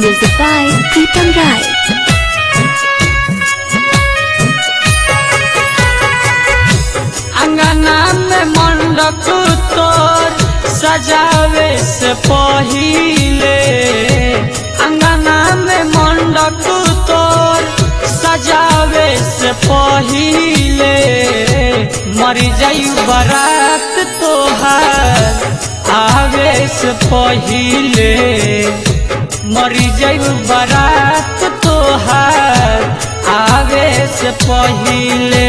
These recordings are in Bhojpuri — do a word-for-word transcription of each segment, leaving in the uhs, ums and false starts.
Music by Pritam Rai. अंगना में मंडप तोर सजावे से पहिले, अंगना में मंडप तोर सजावे से पहिले, मरी जायु बारात तोहार आवे से पहिले, मरी जायु बारात तोहार आवे से पहिले।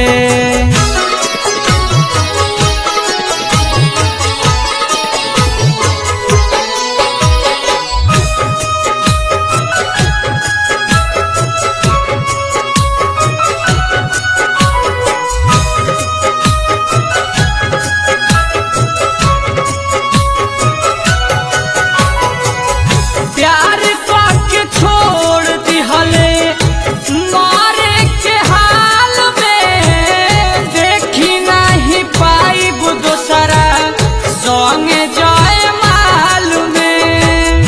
प्यार के छोड़ दिहले मारे के हाल में, देखी नहीं पाई दोसरा संगे जाए माल में।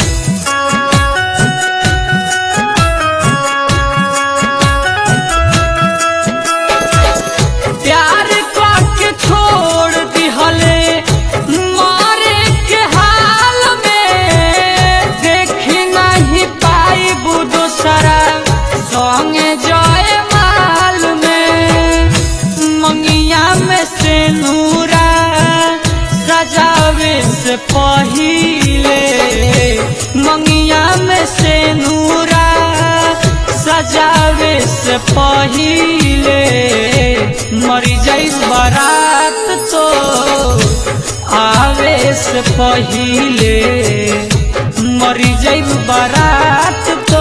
प्यार के छोड़ दिहले मारे के हाल में, देखी नहीं पाई दोसरा संगे जाए माल में। मंगिया में से नूरा सजावे से पहिले, मंगिया में से नूरा सजावे से पहिले, मरी जाई बारात तो आवे से पहिले, मरी जाई बारात तो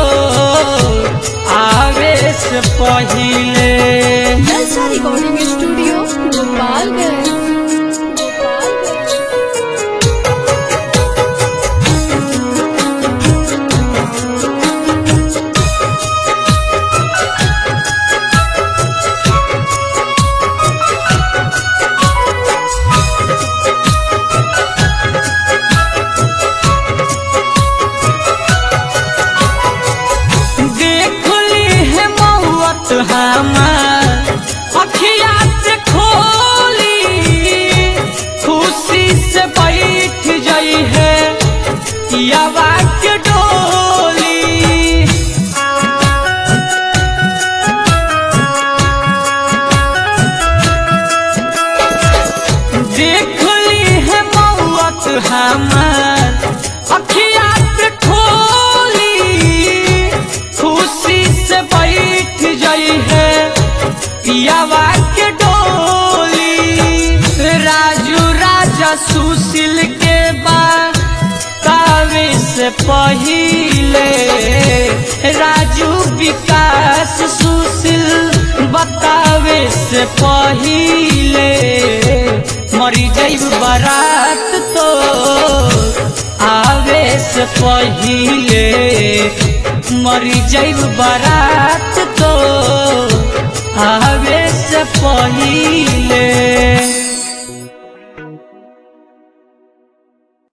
आवे से पहिले। जलसा रिकॉर्डिंग स्टूडियो गोपालगंज। हमार अखिया से खोली, खुशी से बैठ जाई है पियावा के डोली। देख ली है मौत हमार अखिया से खोली, खुशी से बैठ जाई है पियावा के डोली। राजू राजा सुशील के बाद तावे से पहिले, राजू विकास सुशील बतावे से पहिले, मरी जाई बारात तो आवे से पहिले, मरी जाई बारात तो आवे से पहिले।